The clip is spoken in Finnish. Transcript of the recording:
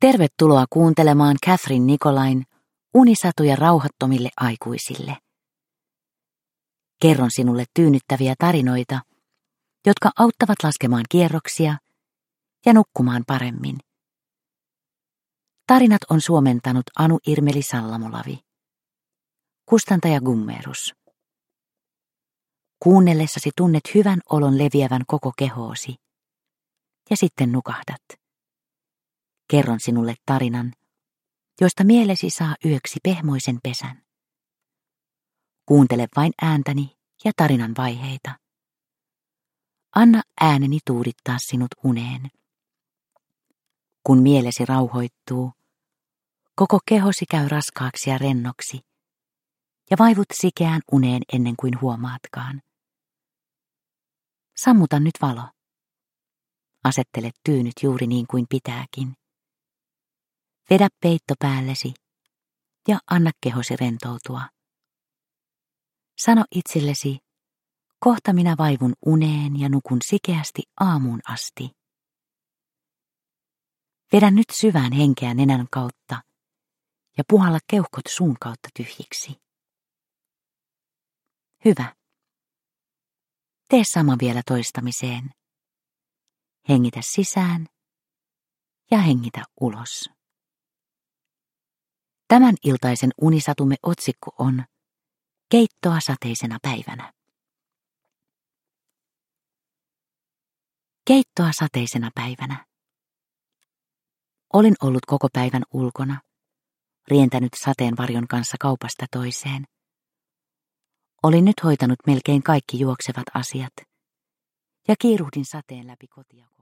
Tervetuloa kuuntelemaan Catherine Nicolain unisatuja rauhattomille aikuisille. Kerron sinulle tyynnyttäviä tarinoita, jotka auttavat laskemaan kierroksia ja nukkumaan paremmin. Tarinat on suomentanut Anu Irmeli Sallamolavi. Kustantaja Gummerus. Kuunnellessasi tunnet hyvän olon leviävän koko kehoosi ja sitten nukahdat. Kerron sinulle tarinan, josta mielesi saa yöksi pehmoisen pesän. Kuuntele vain ääntäni ja tarinan vaiheita. Anna ääneni tuudittaa sinut uneen. Kun mielesi rauhoittuu, koko kehosi käy raskaaksi ja rennoksi, ja vaivut sikeään uneen ennen kuin huomaatkaan. Sammuta nyt valo. Asettele tyynyt juuri niin kuin pitääkin. Vedä peitto päällesi ja anna kehosi rentoutua. Sano itsellesi, kohta minä vaivun uneen ja nukun sikeästi aamuun asti. Vedä nyt syvään henkeä nenän kautta ja puhalla keuhkot suun kautta tyhjiksi. Hyvä. Tee sama vielä toistamiseen. Hengitä sisään ja hengitä ulos. Tämän iltaisen unisatumme otsikko on Keittoa sateisena päivänä. Keittoa sateisena päivänä. Olin ollut koko päivän ulkona, rientänyt sateenvarjon kanssa kaupasta toiseen. Olin nyt hoitanut melkein kaikki juoksevat asiat ja kiiruhdin sateen läpi kotia.